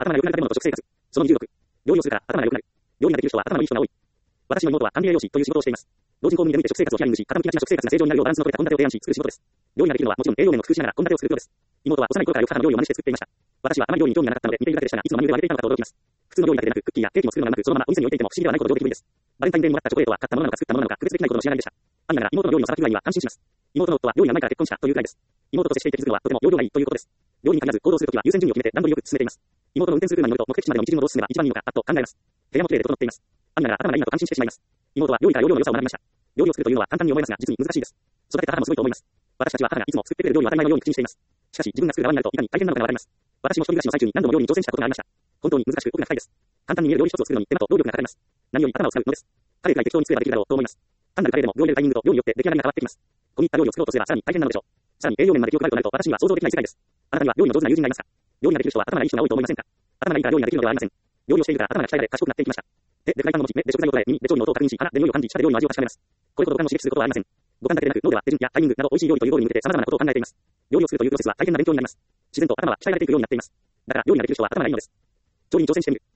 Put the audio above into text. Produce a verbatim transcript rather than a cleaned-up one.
頭が良くなる食べ物と食生活。そのにじゅうろく。料理をするから頭が良くなる。料理ができる人は頭のいい人が多い。私の妹は管理栄養士という仕事をしています。老人公務員で見て食生活をヒアリングし、傾きがちな食生活が正常になるようバランスの取れた献立を提案し、作る仕事です。料理ができるのはもちろん栄養面も工夫しながら献立を作ることです。妹は幼い頃からよく母の料理を真似して作っていました。私はあまり料理に興味がなかったので見ているだけでしたが、いつもマニュアルで揚げていたのかと驚きます。普通の料理だけでなく、クッキーやケーキも作るのがうまく、そのままお店に置いていても不思議ではないほど料理的無理です。バレンタインデーにもらったチョコレートは買ったものなのか作ったものなのか区別できないほどの仕上がりでした。兄ながら妹の料理のさばき具合には感心します。妹の夫は料理がうまいから結婚したというくらいです。妹と接していて気づくのはとても容量がいいということです。料理に限らず行動するときは優先順位を決めて段取りよく進めています。妹の運転する車に乗ると目的地までの道順をどう進めば一番いいのかあっと考えます。部屋も綺麗で整っています。兄ながら頭がいいなと感心してしまいます。妹は料理から容量の良さを学びました。料理を作るというのは簡単に思えますが実に難しいです。育てた母もすごいと思います。私たちは母がいつも作ってくれる料理を当たり前のように口にしています。しかし自分が作る側になるといかに大変なのかがわかります。私も一人暮らしの最中に何度も料理に挑戦したことがありました。本当に難しく奥が深いです。簡単に見える料理一つを作るのに手間と労力がかかります。何より頭を使うのです。カレーくらい適当に作ればできるだろうと思います。単なるカレーでも料理のタイミングと量によって出来上がりが変わってきます。込み入った料理を作ろうとすればさらに大変なのでしょう。さらに栄養面まで気を配るとなると私には想像できない世界です。あなたには料理の上手な友人がいますか？料理ができる人は頭がいい人が多いと思いませんか？頭がいいから料理ができるのではありません。料理をしているから頭が鍛えられ賢くなっていきました。手でフライパンの持ち、目で食材を捉え、耳で調理の音を確認し、鼻で匂いを感じ、舌で料理の味を確かめます。これほど五感を刺激することはありません。五感だけでなく脳では手順やタイミングなど美味しい料理というゴールに向けて様々なことを考えています。料理を作るというプロセスは大変な勉強になります。自然と頭は鍛えられていくようになっています。だから料理ができる人は頭がいいのです。調理に挑戦してみる。